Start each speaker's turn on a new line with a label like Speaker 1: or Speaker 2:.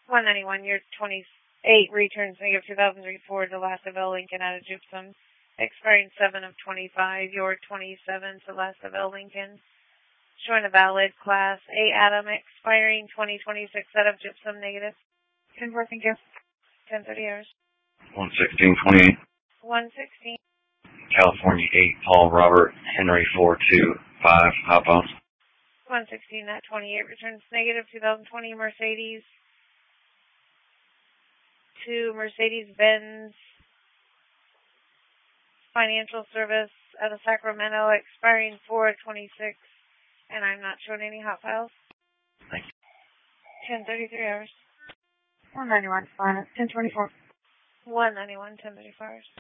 Speaker 1: 191, year 28, returns negative 2003 Ford Delasta Bell Lincoln out of Gypsum, expiring 7 of 25, your 27 Delasta Bell Lincoln, showing a valid Class A Atom, expiring 2026 out of Gypsum, negative. 10-4, thank you. 10:30 hours.
Speaker 2: 11628.
Speaker 1: 116.
Speaker 2: California 8, Paul Robert Henry 425, hotbound.
Speaker 1: 116 at 28, returns negative 2020 Mercedes to Mercedes-Benz Financial Service out of Sacramento, expiring 4/26, and I'm not showing any hot files.
Speaker 2: Thank you.
Speaker 1: 10:33 hours.
Speaker 3: 191, fine. 1024.
Speaker 1: 191, 10:34 hours.